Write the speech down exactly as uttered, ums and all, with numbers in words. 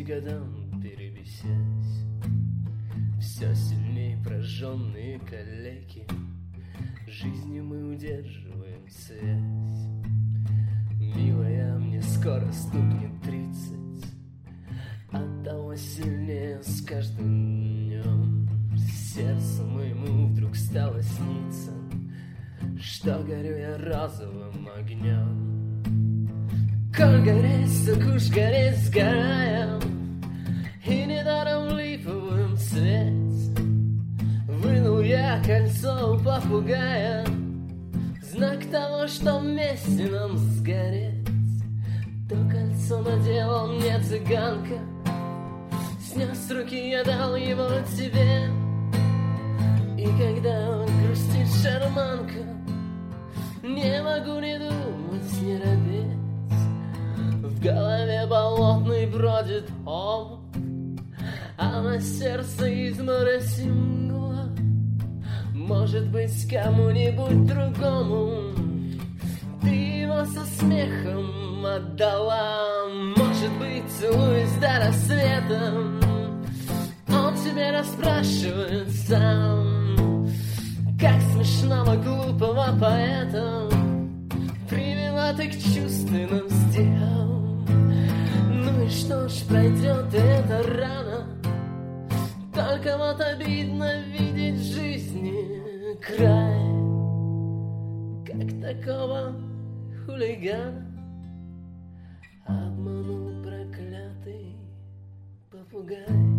годам перебесясь, все сильнее прожженные калеки, жизнью мы удерживаем связь. Милая, мне скоро стукнет тридцать, оттого сильнее с каждым днем сердцу моему вдруг стало сниться, что горю я розовым огнем. Коль гореть, так уж гореть сгораем, и недаром в липовом цвете вынул я кольцо у попугая, знак того, что вместе нам сгореть. То кольцо надела мне цыганка, снес с руки, я дал его тебе. И когда грустит шарманка, не могу не думать, не робеть. В голове болотный бродит омут, а на сердце изморозь мгла. Может быть, кому-нибудь другому ты его со смехом отдала. Может быть, целуясь до рассвета, он тебе расспрашивает сам, как смешного глупого поэта привела ты к чувственным стихам. Ну и что ж, пройдет это рано, только вот обидно видеть в жизни край, как такого хулигана обманул проклятый попугай.